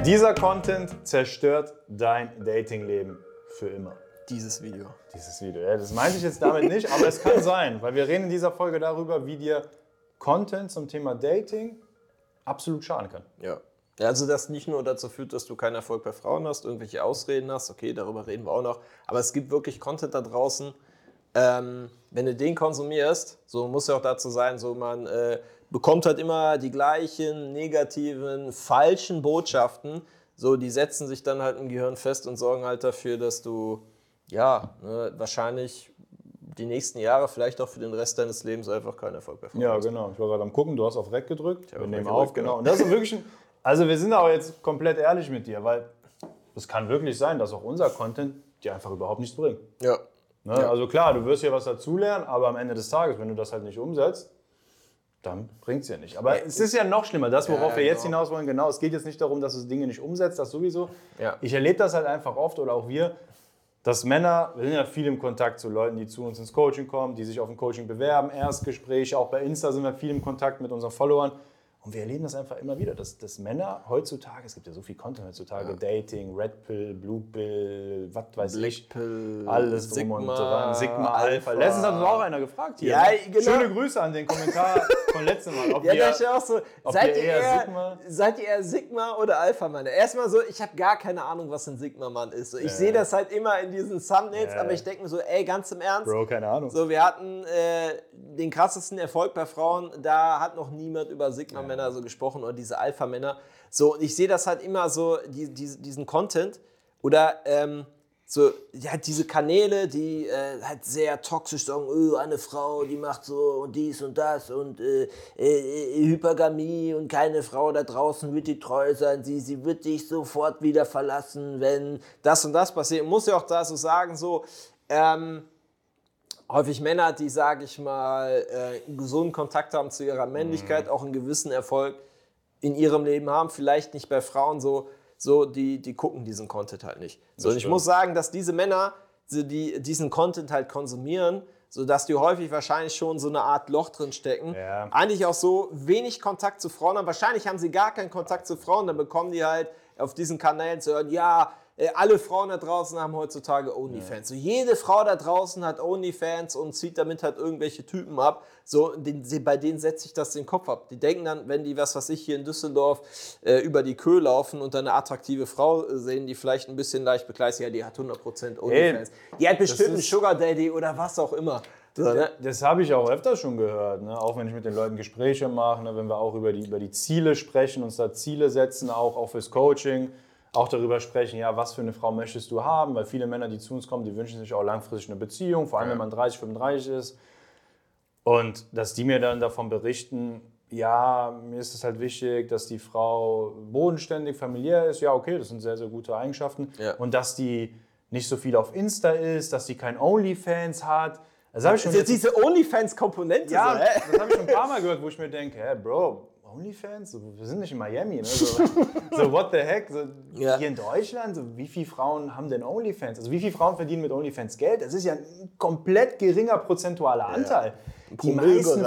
Dieser Content zerstört dein Datingleben für immer. Dieses Video. Ja, das meinte ich jetzt damit nicht, aber es kann sein, weil wir reden in dieser Folge darüber, wie dir Content zum Thema Dating absolut schaden kann. Ja. Also das nicht nur dazu führt, dass du keinen Erfolg bei Frauen hast, irgendwelche Ausreden hast, okay, darüber reden wir auch noch, aber es gibt wirklich Content da draußen, wenn du den konsumierst, so muss ja auch dazu sein, so man bekommt halt immer die gleichen negativen, falschen Botschaften, so die setzen sich dann halt im Gehirn fest und sorgen halt dafür, dass du wahrscheinlich die nächsten Jahre, vielleicht auch für den Rest deines Lebens einfach keinen Erfolg bei Frauen hast. Ja, genau. Ich war gerade am gucken, du hast auf Rec gedrückt. Wir nehmen auf, genau. Und das ist wirklich also wir sind aber jetzt komplett ehrlich mit dir, weil es kann wirklich sein, dass auch unser Content dir einfach überhaupt nichts bringt. Ja. Ne? Ja. Also klar, du wirst hier was dazulernen, aber am Ende des Tages, wenn du das halt nicht umsetzt, dann bringt es ja nicht. Aber es ist ja noch schlimmer, das, worauf wir jetzt hinaus wollen, genau, es geht jetzt nicht darum, dass du Dinge nicht umsetzt, das sowieso. Ja. Ich erlebe das halt einfach oft, oder auch wir, dass Männer, wir sind ja viel im Kontakt zu Leuten, die zu uns ins Coaching kommen, die sich auf ein Coaching bewerben, Erstgespräche, auch bei Insta sind wir viel im Kontakt mit unseren Followern. Und wir erleben das einfach immer wieder, dass Männer heutzutage, es gibt ja so viel Content heutzutage, Dating, Red Pill, Blue Pill, was weiß ich, alles drum und dran, Sigma, Alpha. Letztens hat uns auch einer gefragt hier. Ja, genau. Schöne Grüße an den Kommentar von letztem Mal. Ob das ist ja auch so. Seid ihr eher Sigma oder Alpha-Mann? Erstmal so, ich habe gar keine Ahnung, was ein Sigma-Mann ist. So, ich sehe das halt immer in diesen Thumbnails, aber ich denke mir so, ey, ganz im Ernst. Bro, keine Ahnung. So, wir hatten den krassesten Erfolg bei Frauen, da hat noch niemand über Sigma-Männer so gesprochen oder diese Alpha-Männer. So, und ich sehe das halt immer so, diesen Content oder diese Kanäle, die halt sehr toxisch sagen, eine Frau, die macht so und dies und das und Hypergamie und keine Frau da draußen wird dir treu sein, sie wird dich sofort wieder verlassen, wenn das und das passiert. Ich muss ja auch da so sagen, so, häufig Männer, die, sage ich mal, einen gesunden Kontakt haben zu ihrer Männlichkeit, auch einen gewissen Erfolg in ihrem Leben haben, vielleicht nicht bei Frauen die gucken diesen Content halt nicht. So, und ich muss sagen, dass diese Männer, die diesen Content halt konsumieren, sodass die häufig wahrscheinlich schon so eine Art Loch drin stecken, eigentlich auch so wenig Kontakt zu Frauen haben. Wahrscheinlich haben sie gar keinen Kontakt zu Frauen, dann bekommen die halt auf diesen Kanälen zu hören, ja, alle Frauen da draußen haben heutzutage Onlyfans. So, jede Frau da draußen hat Onlyfans und zieht damit halt irgendwelche Typen ab. So, bei denen setzt sich das den Kopf ab. Die denken dann, wenn die, was weiß ich, hier in Düsseldorf über die Kö laufen und dann eine attraktive Frau sehen, die vielleicht ein bisschen leicht bekleidet ist, ja, die hat 100% Onlyfans. Die hat bestimmt einen Sugar Daddy oder was auch immer. So, ne? Das habe ich auch öfter schon gehört, ne? Auch wenn ich mit den Leuten Gespräche mache, ne? Wenn wir auch über die Ziele sprechen, uns da Ziele setzen, auch fürs Coaching. Auch darüber sprechen, ja, was für eine Frau möchtest du haben, weil viele Männer, die zu uns kommen, die wünschen sich auch langfristig eine Beziehung, vor allem wenn man 30, 35 ist. Und dass die mir dann davon berichten, ja, mir ist es halt wichtig, dass die Frau bodenständig, familiär ist, ja, okay, das sind sehr, sehr gute Eigenschaften. Ja. Und dass die nicht so viel auf Insta ist, dass die kein Onlyfans hat. Das habe ich schon jetzt diese Onlyfans-Komponente. Ja, so, das habe ich schon ein paar Mal gehört, wo ich mir denke, hey, Bro, Onlyfans? Wir sind nicht in Miami, ne? So what the heck? So, hier in Deutschland, so, wie viele Frauen haben denn Onlyfans? Also wie viele Frauen verdienen mit Onlyfans Geld? Das ist ja ein komplett geringer prozentualer Anteil. Die meisten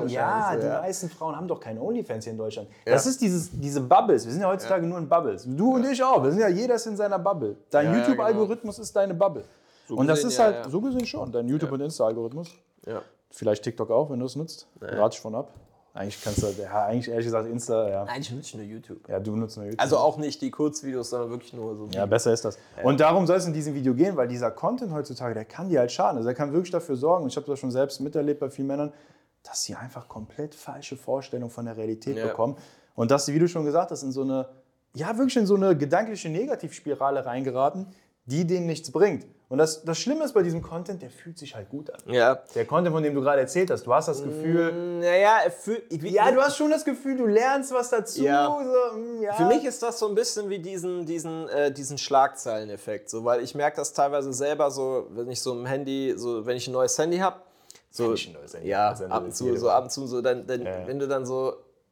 Frauen haben doch keine Onlyfans hier in Deutschland. Ja. Das ist diese Bubbles. Wir sind ja heutzutage nur in Bubbles. Du und ich auch. Wir sind ja jeder ist in seiner Bubble. Dein YouTube-Algorithmus ist deine Bubble. So und das ist halt, so gesehen schon, dein YouTube- und Insta-Algorithmus. Ja. Vielleicht TikTok auch, wenn du es nutzt. Rate ich von ab. Eigentlich kannst du, eigentlich ehrlich gesagt Insta, ja. Eigentlich nutze ich nur YouTube. Ja, du nutzt nur YouTube. Also auch nicht die Kurzvideos, sondern wirklich nur so. Ja, besser ist das. Ja. Und darum soll es in diesem Video gehen, weil dieser Content heutzutage, der kann dir halt schaden. Also der kann wirklich dafür sorgen, und ich habe das schon selbst miterlebt bei vielen Männern, dass sie einfach komplett falsche Vorstellungen von der Realität bekommen. Und dass sie, wie du schon gesagt hast, wirklich in so eine gedankliche Negativspirale reingeraten, die denen nichts bringt. Und das Schlimme ist bei diesem Content, der fühlt sich halt gut an. Ja. Der Content, von dem du gerade erzählt hast, du hast das Gefühl... du hast schon das Gefühl, du lernst was dazu. Ja. So, Für mich ist das so ein bisschen wie diesen Schlagzeileneffekt. So, weil ich merke das teilweise selber, so, wenn ich so im Handy, so, wenn ich ein neues Handy habe, so, ab und zu, wenn du dann so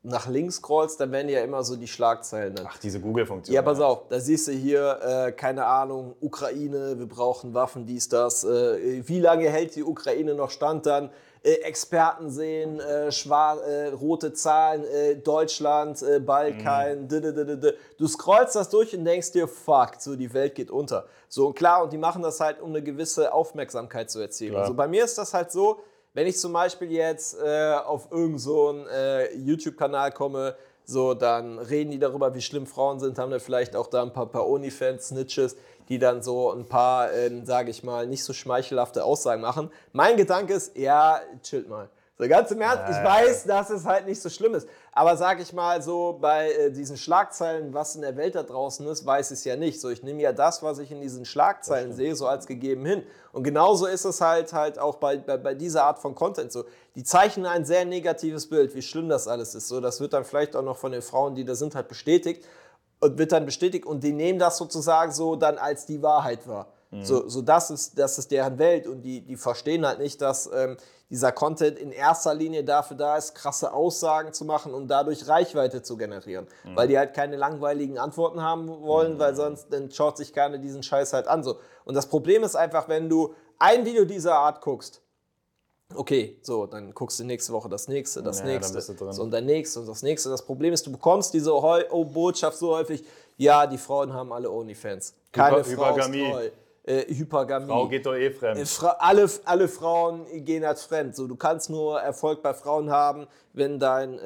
nach links scrollst, dann werden ja immer so die Schlagzeilen dann. Ach, diese Google-Funktion. Ja, pass auf, da siehst du hier, keine Ahnung, Ukraine, wir brauchen Waffen, dies, das. Wie lange hält die Ukraine noch stand dann? Experten sehen, rote Zahlen, Deutschland, Balkan, Du scrollst das durch und denkst dir, fuck, so die Welt geht unter. So, und klar, und die machen das halt, um eine gewisse Aufmerksamkeit zu erzielen. Also bei mir ist das halt so, wenn ich zum Beispiel jetzt auf irgend so einen YouTube-Kanal komme, so, dann reden die darüber, wie schlimm Frauen sind, haben dann vielleicht auch da ein paar OnlyFans-Snitches, die dann so ein paar, sage ich mal, nicht so schmeichelhafte Aussagen machen. Mein Gedanke ist, ja, chillt mal. So ganz im Ernst, ich weiß, dass es halt nicht so schlimm ist. Aber sage ich mal so, bei diesen Schlagzeilen, was in der Welt da draußen ist, weiß ich es ja nicht. So, ich nehme ja das, was ich in diesen Schlagzeilen sehe, so als gegeben hin. Und genauso ist es halt auch bei dieser Art von Content so. Die zeichnen ein sehr negatives Bild, wie schlimm das alles ist. So, das wird dann vielleicht auch noch von den Frauen, die da sind, halt bestätigt. Und wird dann bestätigt und die nehmen das sozusagen so dann als die Wahrheit wahr. So das ist deren Welt und die verstehen halt nicht, dass dieser Content in erster Linie dafür da ist, krasse Aussagen zu machen und dadurch Reichweite zu generieren. Weil die halt keine langweiligen Antworten haben wollen, weil sonst dann schaut sich keiner diesen Scheiß halt an. So. Und das Problem ist einfach, wenn du ein Video dieser Art guckst, okay, so, dann guckst du nächste Woche das nächste, nächste, so, und dann nächste und das nächste. Das Problem ist, du bekommst diese Botschaft so häufig, ja, die Frauen haben alle OnlyFans. Keine Frau ist treu. Hypergamie. Frau geht doch eh fremd. Alle Frauen gehen als fremd. So, du kannst nur Erfolg bei Frauen haben, wenn dein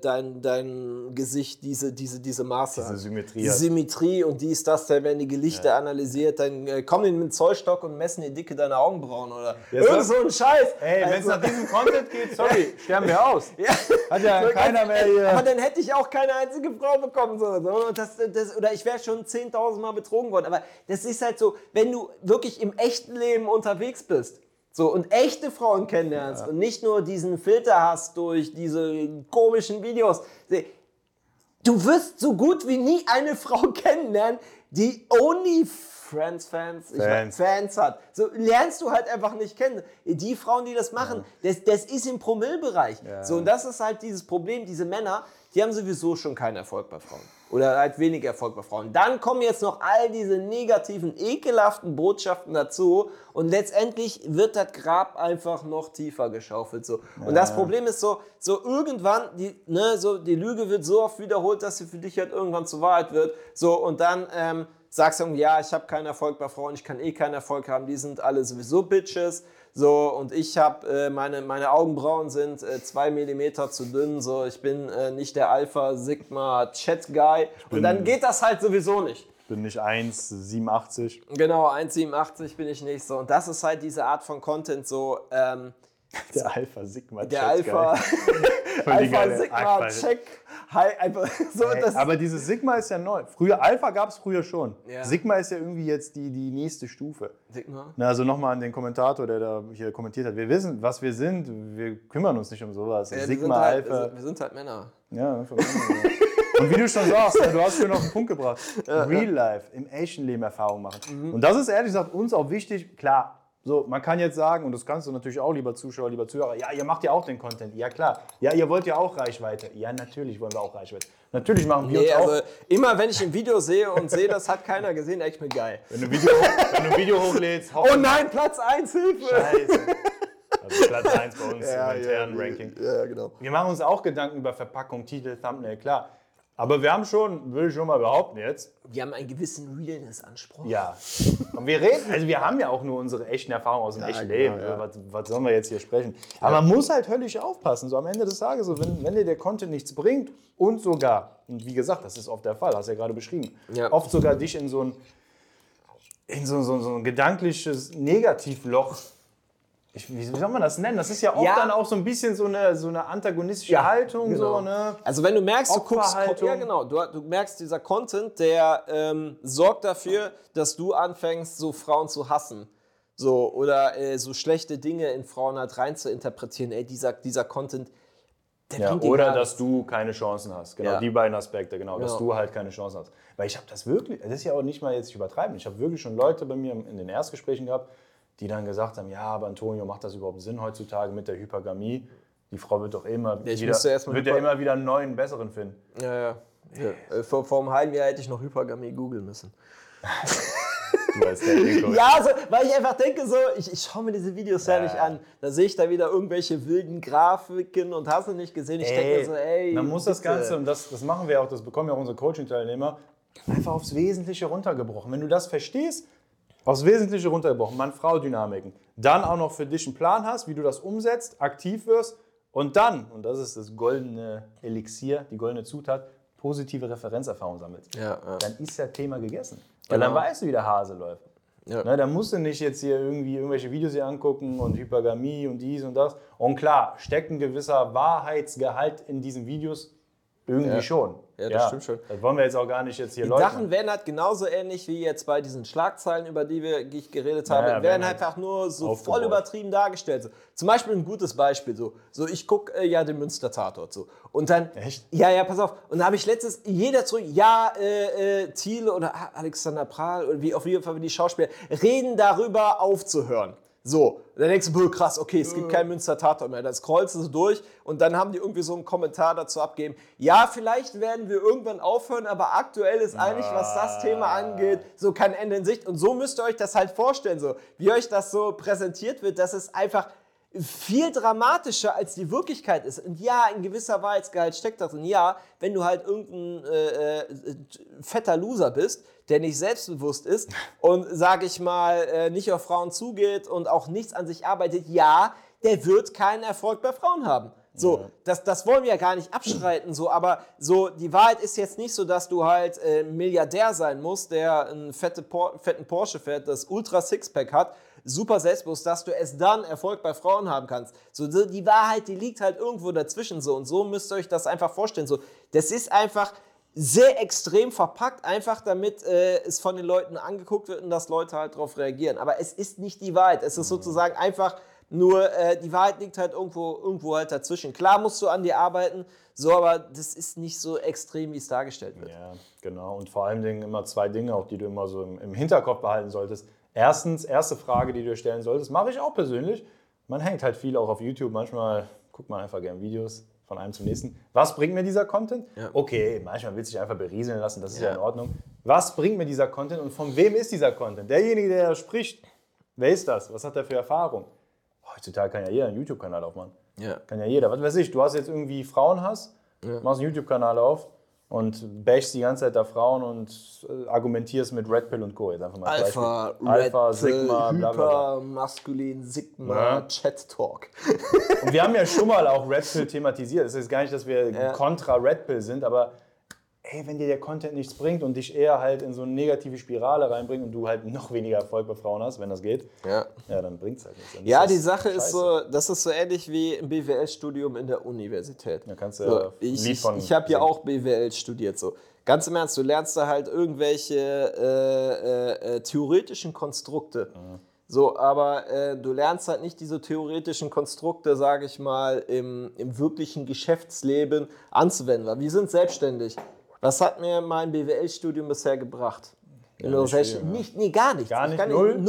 Gesicht diese Maße hat. Symmetrie die Symmetrie und dies, das, dann werden die Gelichter analysiert, dann kommen die mit dem Zollstock und messen die Dicke deiner Augenbrauen oder irgend so ein Scheiß. Ey, wenn es nach diesem Content geht, sorry, sterben wir aus. Hat ja so, keiner mehr hier. Aber dann hätte ich auch keine einzige Frau bekommen. So. Oder ich wäre schon 10.000 Mal betrogen worden. Aber das ist halt so, wenn du wirklich im echten Leben unterwegs bist, so, und echte Frauen kennenlernst und nicht nur diesen Filter hast durch diese komischen Videos. Du wirst so gut wie nie eine Frau kennenlernen, die Fans hat. So lernst du halt einfach nicht kennen. Die Frauen, die das machen, das ist im Promillebereich. Ja. So, und das ist halt dieses Problem, diese Männer, die haben sowieso schon keinen Erfolg bei Frauen. Oder halt wenig Erfolg bei Frauen. Dann kommen jetzt noch all diese negativen, ekelhaften Botschaften dazu und letztendlich wird das Grab einfach noch tiefer geschaufelt. So. Und das Problem ist so irgendwann, die Lüge wird so oft wiederholt, dass sie für dich halt irgendwann zur Wahrheit wird. So, und dann sagst du, ja, ich habe keinen Erfolg bei Frauen, ich kann keinen Erfolg haben, die sind alle sowieso Bitches. So, und ich habe, meine Augenbrauen sind 2 mm zu dünn, so, ich bin nicht der Alpha Sigma Chat Guy. Und dann geht das halt sowieso nicht. Ich bin nicht 1,87. Genau, 1,87 bin ich nicht so. Und das ist halt diese Art von Content so. Der Alpha Sigma Chat Der Alpha Sigma Check. Einfach so, aber dieses Sigma ist ja neu. Alpha gab es früher schon. Ja. Sigma ist ja irgendwie jetzt die nächste Stufe. Sigma? Also nochmal an den Kommentator, der da hier kommentiert hat. Wir wissen, was wir sind. Wir kümmern uns nicht um sowas. Ja, Sigma, Alpha. Wir sind halt Männer. Ja, und wie du schon sagst, du hast schon auf den Punkt gebracht. Real Life, im echten Leben Erfahrung machen. Und das ist ehrlich gesagt uns auch wichtig. Klar, so, man kann jetzt sagen, und das kannst du natürlich auch, lieber Zuschauer, lieber Zuhörer, ja, ihr macht ja auch den Content. Ja, klar. Ja, ihr wollt ja auch Reichweite. Ja, natürlich wollen wir auch Reichweite. Natürlich machen wir uns auch. Also immer wenn ich ein Video sehe und sehe, das hat keiner gesehen, denke ich mir geil. Wenn du ein Video hochlädst, oh nein, Platz 1, Hilfe! Scheiße. Also Platz 1 bei uns im internen Ranking. Ja, genau. Wir machen uns auch Gedanken über Verpackung, Titel, Thumbnail, klar. Aber wir haben schon, will ich schon mal behaupten jetzt. Wir haben einen gewissen Realness-Anspruch. Ja. Und wir haben ja auch nur unsere echten Erfahrungen aus dem echten Leben. Ja. Was sollen wir jetzt hier sprechen? Aber man muss halt höllisch aufpassen. So am Ende des Tages, so, wenn dir der Content nichts bringt und sogar, und wie gesagt, das ist oft der Fall, hast du ja gerade beschrieben, oft sogar dich in so ein gedankliches Negativloch. Wie soll man das nennen? Das ist ja oft dann auch so ein bisschen so eine antagonistische Haltung. Genau. So, ne? Also wenn du merkst, du merkst, dieser Content, der sorgt dafür, dass du anfängst, so Frauen zu hassen. So, oder so schlechte Dinge in Frauen halt rein zu interpretieren. Ey, dieser Content, der bringt oder dass du keine Chancen hast. Genau, die beiden Aspekte, dass du halt keine Chancen hast. Weil ich habe das wirklich, das ist ja auch nicht mal jetzt übertreiben, ich habe wirklich schon Leute bei mir in den Erstgesprächen gehabt, die dann gesagt haben, ja, aber Antonio, macht das überhaupt Sinn heutzutage mit der Hypergamie? Die Frau wird doch immer wieder immer wieder einen neuen, besseren finden. Ja. Vor einem halben Jahr hätte ich noch Hypergamie googeln müssen. Du als Dating-Coach. Ja, also, weil ich einfach denke so, ich schaue mir diese Videos ja nicht an. Da sehe ich da wieder irgendwelche wilden Grafiken und hast du nicht gesehen. Ich denke mir so, man muss das Ganze, und das machen wir auch, das bekommen ja auch unsere Coaching-Teilnehmer, einfach aufs Wesentliche runtergebrochen. Wenn du das verstehst, aufs Wesentliche runtergebrochen, Mann-Frau-Dynamiken, dann auch noch für dich einen Plan hast, wie du das umsetzt, aktiv wirst und dann, und das ist das goldene Elixier, die goldene Zutat, positive Referenzerfahrung sammelst. Dann ist das Thema gegessen. Weil dann weißt du, wie der Hase läuft. Ja. Ne, dann musst du nicht jetzt hier irgendwelche Videos hier angucken und Hypergamie und dies und das. Und klar, steckt ein gewisser Wahrheitsgehalt in diesen Videos irgendwie schon. Ja, das stimmt schon. Das wollen wir jetzt auch gar nicht jetzt hier leugnen. Die Sachen werden halt genauso ähnlich wie jetzt bei diesen Schlagzeilen, über die ich geredet habe, werden halt einfach nur so voll übertrieben dargestellt. So. Zum Beispiel ein gutes Beispiel, so ich gucke den Münster-Tatort so. Und dann, echt? Ja, pass auf. Und da habe ich letztens jeder zurück, Thiele oder Alexander Prahl oder wie auf jeden Fall die Schauspieler reden darüber aufzuhören. So, dann denkst du, krass, okay, es gibt keinen Münster-Tatort mehr. Dann scrollst du so durch und dann haben die irgendwie so einen Kommentar dazu abgegeben. Ja, vielleicht werden wir irgendwann aufhören, aber aktuell ist eigentlich, was das Thema angeht, so kein Ende in Sicht. Und so müsst ihr euch das halt vorstellen, so wie euch das so präsentiert wird, dass es einfach viel dramatischer als die Wirklichkeit ist. Und ja, ein gewisser Wahrheitsgehalt steckt da drin. Ja, wenn du halt irgendein fetter Loser bist, der nicht selbstbewusst ist und, sag ich mal, nicht auf Frauen zugeht und auch nichts an sich arbeitet, ja, der wird keinen Erfolg bei Frauen haben. So, das wollen wir ja gar nicht abstreiten, so, aber so, die Wahrheit ist jetzt nicht so, dass du halt Milliardär sein musst, der einen fetten Porsche fährt, das Ultra Sixpack hat, super selbstbewusst, dass du es dann Erfolg bei Frauen haben kannst. So, die Wahrheit, die liegt halt irgendwo dazwischen so und so müsst ihr euch das einfach vorstellen. So, das ist einfach sehr extrem verpackt, einfach damit es von den Leuten angeguckt wird und dass Leute halt darauf reagieren. Aber es ist nicht die Wahrheit. Es ist sozusagen einfach nur, die Wahrheit liegt halt irgendwo halt dazwischen. Klar musst du an dir arbeiten, so, aber das ist nicht so extrem, wie es dargestellt wird. Ja, genau. Und vor allen Dingen immer zwei Dinge, auch die du immer so im Hinterkopf behalten solltest. Erstens, erste Frage, die du dir stellen solltest, mache ich auch persönlich. Man hängt halt viel auch auf YouTube. Manchmal guckt man einfach gerne Videos von einem zum nächsten. Was bringt mir dieser Content? Ja. Okay, manchmal will sich einfach berieseln lassen, das ist ja in Ordnung. Was bringt mir dieser Content und von wem ist dieser Content? Derjenige, der spricht, wer ist das? Was hat er für Erfahrung? Heutzutage kann ja jeder einen YouTube-Kanal aufmachen. Ja. Kann ja jeder. Was weiß ich, du hast jetzt irgendwie Frauenhass, machst einen YouTube-Kanal auf und bashst die ganze Zeit da Frauen und argumentierst mit Red Pill und Co. Jetzt einfach mal Alpha, Sigma, bla bla bla. Hyper, maskulin, Sigma, Chat Talk. Und wir haben ja schon mal auch Red Pill thematisiert. Es ist gar nicht, dass wir kontra Red Pill sind, aber hey, wenn dir der Content nichts bringt und dich eher halt in so eine negative Spirale reinbringt und du halt noch weniger Erfolg bei Frauen hast, wenn das geht, dann bringt es halt nichts. Ja, die Sache ist so, das ist so ähnlich wie im BWL-Studium in der Universität. Da kannst du so, ich habe ja auch BWL studiert. So. Ganz im Ernst, du lernst da halt irgendwelche theoretischen Konstrukte. So, aber du lernst halt nicht diese theoretischen Konstrukte, sage ich mal, im wirklichen Geschäftsleben anzuwenden. Weil wir sind selbstständig. Was hat mir mein BWL-Studium bisher gebracht? Ja, gar nichts. Gar nicht?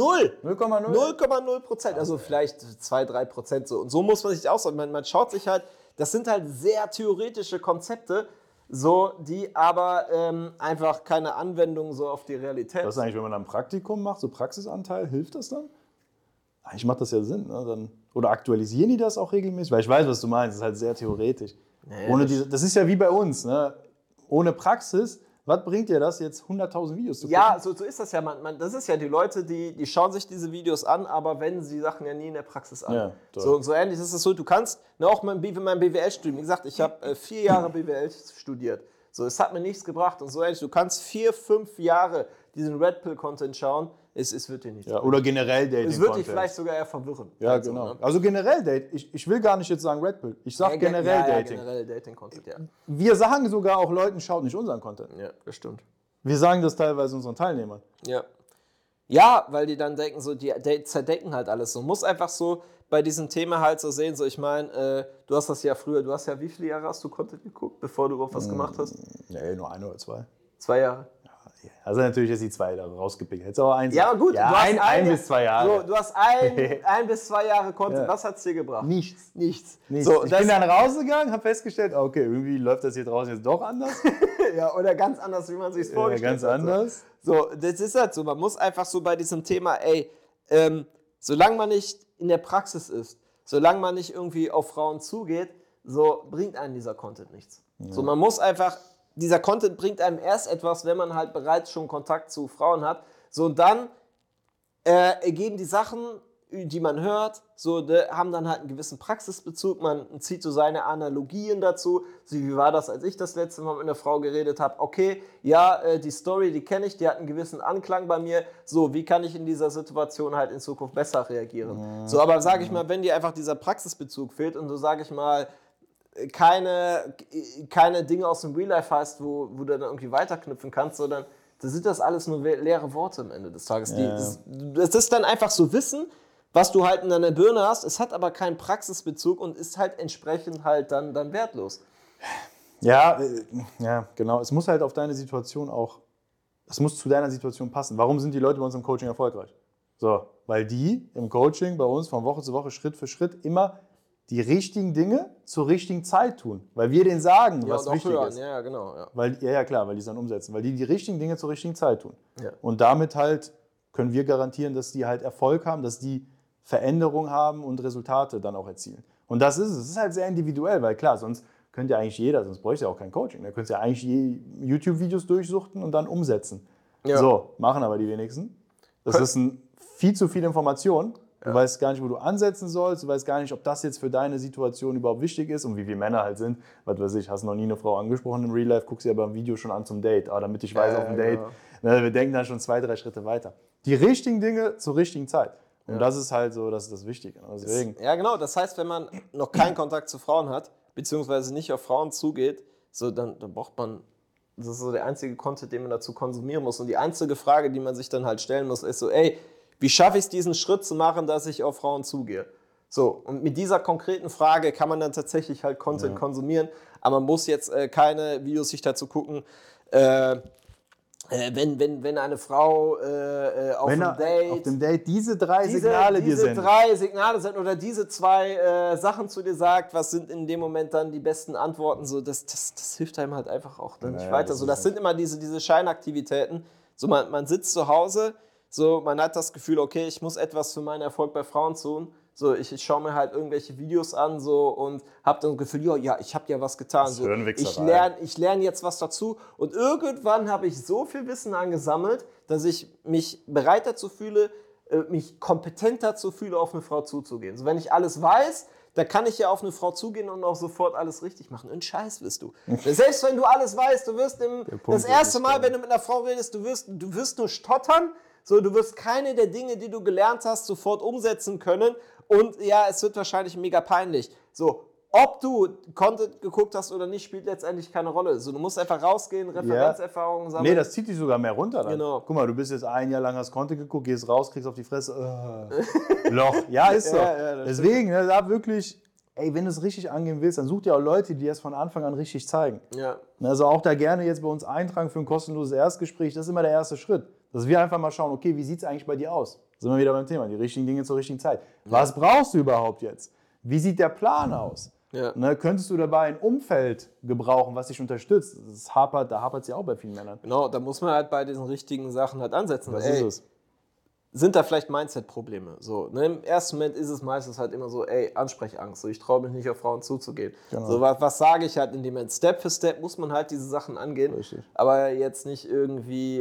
0,0%. Also vielleicht 2-3% so. Und so muss man sich auch sagen. Man schaut sich halt, das sind halt sehr theoretische Konzepte, so, die aber einfach keine Anwendung so auf die Realität. Was ist eigentlich, wenn man ein Praktikum macht, so Praxisanteil, hilft das dann? Eigentlich macht das ja Sinn. Ne? Oder aktualisieren die das auch regelmäßig? Weil ich weiß, was du meinst, das ist halt sehr theoretisch. Nee, das ist ja wie bei uns. Ne? Ohne Praxis, was bringt dir das, jetzt 100.000 Videos zu gucken? Ja, so ist das ja. Das ist ja die Leute, die schauen sich diese Videos an, aber wenden sie Sachen ja nie in der Praxis an. Ja, so ähnlich ist es so, du kannst, auch mein BWL-Studium, wie gesagt, ich habe 4 Jahre BWL studiert. So, es hat mir nichts gebracht und so ähnlich. Du kannst 4-5 Jahre diesen Red Pill-Content schauen, es wird dir nichts. Ja, oder generell Dating-Content. Es wird dich vielleicht sogar eher verwirren. Ja, also, genau. Ne? Also generell Dating. Ich will gar nicht jetzt sagen Red Pill. Ich sage generell Dating. Ja, generell Dating-Content, ja. Wir sagen sogar auch Leuten, schaut nicht unseren Content. Ja, das stimmt. Wir sagen das teilweise unseren Teilnehmern. Ja. Ja, weil die dann denken, so, die zerdecken halt alles so. Muss einfach so bei diesem Thema halt so sehen, so, ich meine, du hast das ja früher, wie viele Jahre hast du Content geguckt, bevor du überhaupt was gemacht hast? Nee, nur 1 oder 2. 2 Jahre? Also natürlich jetzt die 2 da rausgepickt. Hättest du auch eins. Ja, aber gut, ja, du hast ein bis 2 Jahre. So, du hast ein bis 2 Jahre Content. Was hat es dir gebracht? Nichts. So, ich bin dann rausgegangen, habe festgestellt, okay, irgendwie läuft das hier draußen jetzt doch anders. Ja, oder ganz anders, wie man sich vorgestellt hat. Ganz anders. So, das ist halt so. Man muss einfach so bei diesem Thema, solange man nicht in der Praxis ist, solange man nicht irgendwie auf Frauen zugeht, so bringt einem dieser Content nichts. Ja. So, man muss einfach, dieser Content bringt einem erst etwas, wenn man halt bereits schon Kontakt zu Frauen hat. So, und dann ergeben die Sachen, die man hört, so, haben dann halt einen gewissen Praxisbezug, man zieht so seine Analogien dazu. So, wie war das, als ich das letzte Mal mit einer Frau geredet habe? Okay, ja, die Story, die kenne ich, die hat einen gewissen Anklang bei mir. So, wie kann ich in dieser Situation halt in Zukunft besser reagieren? So, aber sage ich mal, wenn dir einfach dieser Praxisbezug fehlt und du, sage ich mal, keine Dinge aus dem Real Life hast, wo du dann irgendwie weiterknüpfen kannst, sondern da sind das alles nur leere Worte am Ende des Tages. Ja. Das ist dann einfach so Wissen, was du halt in deiner Birne hast, es hat aber keinen Praxisbezug und ist halt entsprechend halt dann wertlos. Ja, genau. Es muss halt auf deine Situation auch, es muss zu deiner Situation passen. Warum sind die Leute bei uns im Coaching erfolgreich? So, weil die im Coaching bei uns von Woche zu Woche, Schritt für Schritt immer die richtigen Dinge zur richtigen Zeit tun. Weil wir denen sagen, was wichtig ist. Ja, genau. Ja. Weil, klar, weil die es dann umsetzen. Weil die richtigen Dinge zur richtigen Zeit tun. Ja. Und damit halt können wir garantieren, dass die halt Erfolg haben, dass die Veränderung haben und Resultate dann auch erzielen. Und das ist es. Es ist halt sehr individuell, weil klar, sonst könnte ja eigentlich jeder, sonst bräuchte ja auch kein Coaching. Da könntest du ja eigentlich YouTube-Videos durchsuchten und dann umsetzen. Ja. So, machen aber die wenigsten. Das ist viel zu viel Information. Du weißt gar nicht, wo du ansetzen sollst. Du weißt gar nicht, ob das jetzt für deine Situation überhaupt wichtig ist und wie wir Männer halt sind. Was weiß ich, hast noch nie eine Frau angesprochen im Real Life, guckst dir aber im Video schon an zum Date. Damit ich weiß, auf dem Date. Genau. Wir denken dann schon 2, 3 Schritte weiter. Die richtigen Dinge zur richtigen Zeit. Und das ist halt so, das ist das Wichtige. Deswegen. Ja, genau. Das heißt, wenn man noch keinen Kontakt zu Frauen hat, beziehungsweise nicht auf Frauen zugeht, so, dann braucht man, das ist so der einzige Content, den man dazu konsumieren muss. Und die einzige Frage, die man sich dann halt stellen muss, ist so, wie schaffe ich es, diesen Schritt zu machen, dass ich auf Frauen zugehe? So, und mit dieser konkreten Frage kann man dann tatsächlich halt Content konsumieren, aber man muss jetzt keine Videos sich dazu gucken, wenn eine Frau auf dem Date diese 3 Signale sind oder diese 2 Sachen zu dir sagt, was sind in dem Moment dann die besten Antworten, so, das hilft einem halt einfach auch dann nicht weiter. So, das sind immer diese Scheinaktivitäten. So, man sitzt zu Hause, so, man hat das Gefühl, okay, ich muss etwas für meinen Erfolg bei Frauen tun. So, ich schaue mir halt irgendwelche Videos an so, und habe dann das Gefühl, ja, ich habe ja was getan. So, ich lerne jetzt was dazu. Und irgendwann habe ich so viel Wissen angesammelt, dass ich mich bereit dazu fühle, mich kompetent dazu fühle, auf eine Frau zuzugehen. So, wenn ich alles weiß, da kann ich ja auf eine Frau zugehen und auch sofort alles richtig machen. Und Scheiß wirst du. Selbst wenn du alles weißt, du wirst das erste Mal, wenn du mit einer Frau redest, du wirst nur stottern. So, du wirst keine der Dinge, die du gelernt hast, sofort umsetzen können. Und ja, es wird wahrscheinlich mega peinlich. So, ob du Content geguckt hast oder nicht, spielt letztendlich keine Rolle. So, du musst einfach rausgehen, Referenzerfahrungen sammeln. Nee, das zieht dich sogar mehr runter dann. Genau. Guck mal, du bist jetzt 1 Jahr lang, hast Content geguckt, gehst raus, kriegst auf die Fresse, Loch. Ja, ist so. Deswegen, da wirklich, wenn du es richtig angehen willst, dann such dir auch Leute, die es von Anfang an richtig zeigen. Ja. Also auch da gerne jetzt bei uns eintragen für ein kostenloses Erstgespräch, das ist immer der erste Schritt. Dass wir einfach mal schauen, okay, wie sieht es eigentlich bei dir aus? Da sind wir wieder beim Thema, die richtigen Dinge zur richtigen Zeit. Was brauchst du überhaupt jetzt? Wie sieht der Plan aus? Ja. Könntest du dabei ein Umfeld gebrauchen, was dich unterstützt? Da hapert es ja auch bei vielen Männern. Genau, da muss man halt bei diesen richtigen Sachen halt ansetzen. Das ist es. Sind da vielleicht Mindset-Probleme? So, ne? Im ersten Moment ist es meistens halt immer so, Ansprechangst, so, ich traue mich nicht auf Frauen zuzugehen. Genau. So, was sage ich halt in dem Moment? Step für Step muss man halt diese Sachen angehen, richtig. Aber jetzt nicht irgendwie,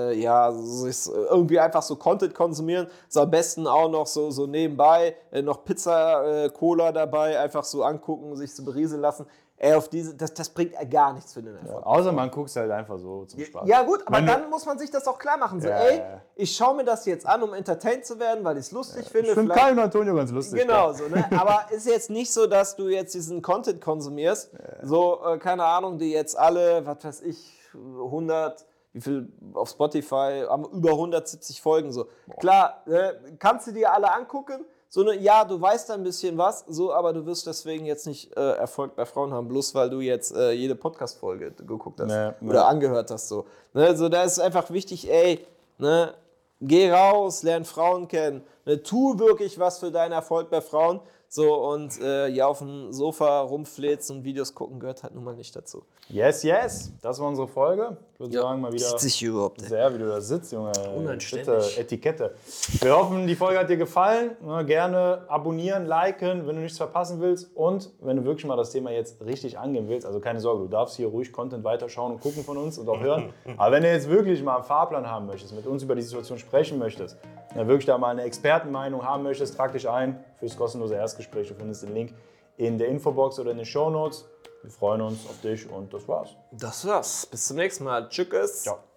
irgendwie einfach so Content konsumieren, so am besten auch noch so nebenbei, noch Pizza, Cola dabei, einfach so angucken, sich so berieseln lassen. Das bringt gar nichts für den Erfolg. Ja, außer man guckt es halt einfach so zum Spaß. Ja gut, aber dann muss man sich das auch klar machen. So, ich schaue mir das jetzt an, um entertained zu werden, weil ich es lustig finde. Ich finde Kai und Antonio ganz lustig. Genau, so, ne? Aber ist jetzt nicht so, dass du jetzt diesen Content konsumierst. So, keine Ahnung, die jetzt alle, was weiß ich, 100... Wie viel auf Spotify, haben über 170 Folgen. So. Klar, kannst du dir alle angucken. ja, du weißt ein bisschen was, so, aber du wirst deswegen jetzt nicht Erfolg bei Frauen haben, bloß weil du jetzt jede Podcast-Folge geguckt hast oder angehört hast. So. Ne, so, da ist einfach wichtig, ey, ne, geh raus, lern Frauen kennen, ne, tu wirklich was für deinen Erfolg bei Frauen. So, und ja, auf dem Sofa rumfläzen und Videos gucken gehört halt nun mal nicht dazu. Yes, das war unsere Folge. Ich würde sagen, mal wieder sitzt sich überhaupt, sehr, wie du da sitzt, Junge. Unanständig. Etikette. Wir hoffen, die Folge hat dir gefallen. Gerne abonnieren, liken, wenn du nichts verpassen willst. Und wenn du wirklich mal das Thema jetzt richtig angehen willst, also keine Sorge, du darfst hier ruhig Content weiterschauen und gucken von uns und auch hören. Aber wenn du jetzt wirklich mal einen Fahrplan haben möchtest, mit uns über die Situation sprechen möchtest, wirklich da mal eine Expertenmeinung haben möchtest, trag dich ein fürs kostenlose Erstgespräch. Du findest den Link in der Infobox oder in den Shownotes. Wir freuen uns auf dich und das war's. Das war's. Bis zum nächsten Mal. Tschüss. Ciao.